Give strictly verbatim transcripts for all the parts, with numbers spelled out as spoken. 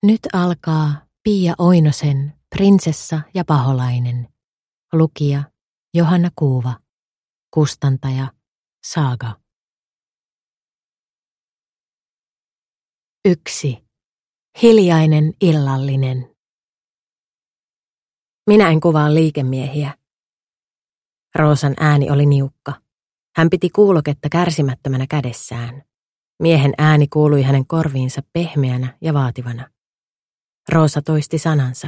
Nyt alkaa Pia Oinosen Prinsessa ja paholainen. Lukija Johanna Kuuva. Kustantaja Saaga. Yksi. Hiljainen illallinen. Minä en kuvaa liikemiehiä. Roosan ääni oli niukka. Hän piti kuuloketta kärsimättömänä kädessään. Miehen ääni kuului hänen korviinsa pehmeänä ja vaativana. Roosa toisti sanansa.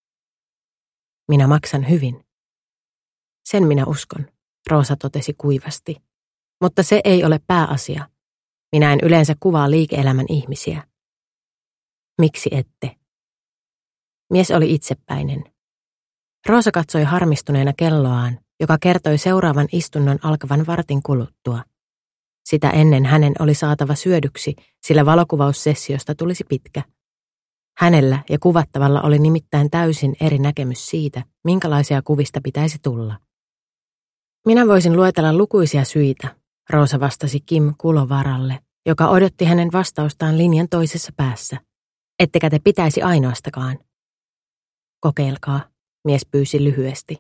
Minä maksan hyvin. Sen minä uskon, Roosa totesi kuivasti. Mutta se ei ole pääasia. Minä en yleensä kuvaa liike-elämän ihmisiä. Miksi ette? Mies oli itsepäinen. Roosa katsoi harmistuneena kelloaan, joka kertoi seuraavan istunnon alkavan vartin kuluttua. Sitä ennen hänen oli saatava syödyksi, sillä valokuvaussessiosta tulisi pitkä. Hänellä ja kuvattavalla oli nimittäin täysin eri näkemys siitä, minkälaisia kuvista pitäisi tulla. Minä voisin luetella lukuisia syitä, Roosa vastasi Kim Kulovaralle, joka odotti hänen vastaustaan linjan toisessa päässä. Ettekä te pitäisi ainoastakaan. Kokeilkaa, mies pyysi lyhyesti.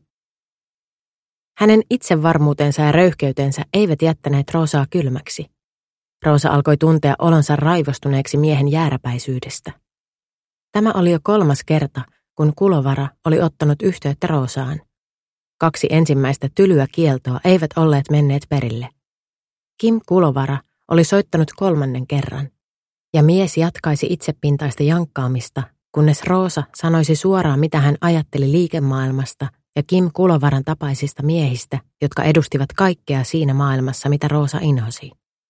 Hänen itsevarmuutensa ja röyhkeytensä eivät jättäneet Roosaa kylmäksi. Roosa alkoi tuntea olonsa raivostuneeksi miehen jääräpäisyydestä. Tämä oli jo kolmas kerta, kun Kulovara oli ottanut yhteyttä Roosaan. Kaksi ensimmäistä tylyä kieltoa eivät olleet menneet perille. Kim Kulovara oli soittanut kolmannen kerran, ja mies jatkaisi itsepintaista jankkaamista, kunnes Roosa sanoisi suoraan, mitä hän ajatteli liikemaailmasta ja Kim Kulovaran tapaisista miehistä, jotka edustivat kaikkea siinä maailmassa, mitä Roosa inhosi.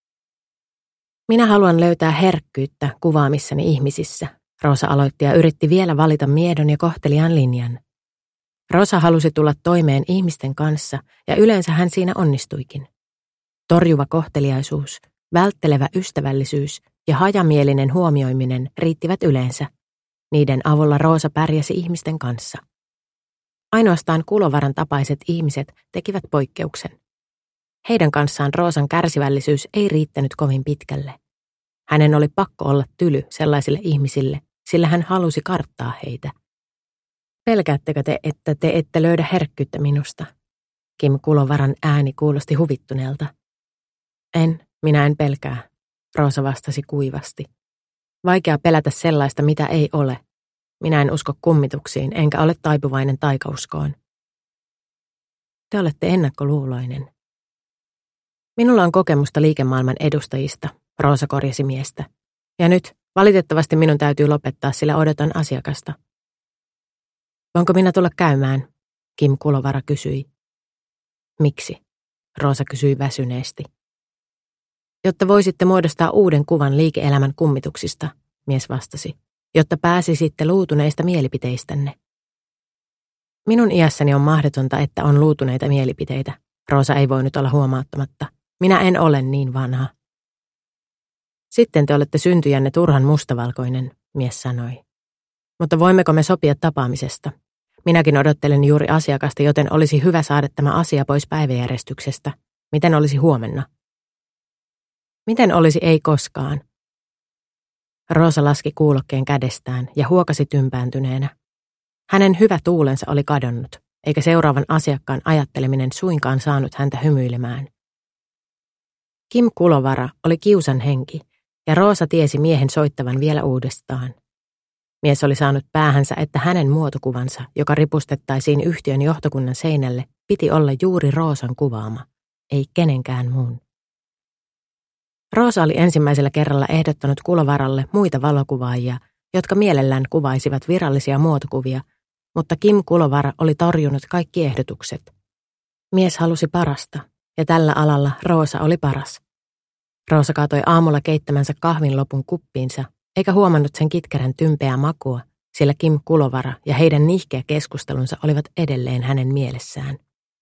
Minä haluan löytää herkkyyttä kuvaamissani ihmisissä, Roosa aloitti ja yritti vielä valita miedon ja kohteliaan linjan. Roosa halusi tulla toimeen ihmisten kanssa ja yleensä hän siinä onnistuikin. Torjuva kohteliaisuus, välttelevä ystävällisyys ja hajamielinen huomioiminen riittivät yleensä. Niiden avulla Roosa pärjäsi ihmisten kanssa. Ainoastaan Kulovaran tapaiset ihmiset tekivät poikkeuksen. Heidän kanssaan Roosan kärsivällisyys ei riittänyt kovin pitkälle. Hänen oli pakko olla tyly sellaisille ihmisille, sillä hän halusi karttaa heitä. Pelkäättekö te, että te ette löydä herkkyyttä minusta? Kim Kulovaran ääni kuulosti huvittuneelta. En, minä en pelkää, Roosa vastasi kuivasti. Vaikea pelätä sellaista, mitä ei ole. Minä en usko kummituksiin, enkä ole taipuvainen taikauskoon. Te olette ennakkoluuloinen. Minulla on kokemusta liikemaailman edustajista, Roosa korjasi miestä. Ja nyt, valitettavasti minun täytyy lopettaa, sillä odotan asiakasta. Voinko minä tulla käymään? Kim Kulovara kysyi. Miksi? Roosa kysyi väsyneesti. Jotta voisitte muodostaa uuden kuvan liike-elämän kummituksista, mies vastasi, jotta pääsisitte luutuneista mielipiteistänne. Minun iässäni on mahdotonta, että on luutuneita mielipiteitä. Roosa ei voinut olla huomauttamatta. Minä en ole niin vanha. Sitten te olette syntyjänne turhan mustavalkoinen, mies sanoi. Mutta voimmeko me sopia tapaamisesta? Minäkin odottelen juuri asiakasta, joten olisi hyvä saada tämä asia pois päiväjärjestyksestä. Miten olisi huomenna? Miten olisi ei koskaan? Roosa laski kuulokkeen kädestään ja huokasi tympääntyneenä. Hänen hyvä tuulensa oli kadonnut, eikä seuraavan asiakkaan ajatteleminen suinkaan saanut häntä hymyilemään. Kim Kulovara oli kiusan henki, ja Roosa tiesi miehen soittavan vielä uudestaan. Mies oli saanut päähänsä, että hänen muotokuvansa, joka ripustettaisiin yhtiön johtokunnan seinälle, piti olla juuri Roosan kuvaama, ei kenenkään muun. Roosa oli ensimmäisellä kerralla ehdottanut Kulovaralle muita valokuvaajia, jotka mielellään kuvaisivat virallisia muotokuvia, mutta Kim Kulovara oli torjunut kaikki ehdotukset. Mies halusi parasta, ja tällä alalla Roosa oli paras. Roosa kaatoi aamulla keittämänsä kahvin lopun kuppiinsa, eikä huomannut sen kitkerän tympeää makua, sillä Kim Kulovara ja heidän nihkeä keskustelunsa olivat edelleen hänen mielessään.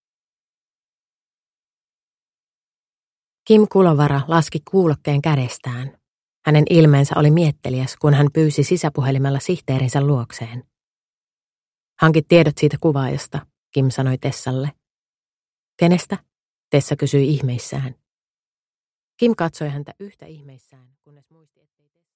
Kim Kulovara laski kuulokkeen kädestään. Hänen ilmeensä oli mietteliäs, kun hän pyysi sisäpuhelimella sihteerinsä luokseen. Hankit tiedot siitä kuvaajasta, Kim sanoi Tessalle. Kenestä? Tessa kysyi ihmeissään. Kim katsoi häntä yhtä ihmeissään, kunnes muisti, ettei Tessa...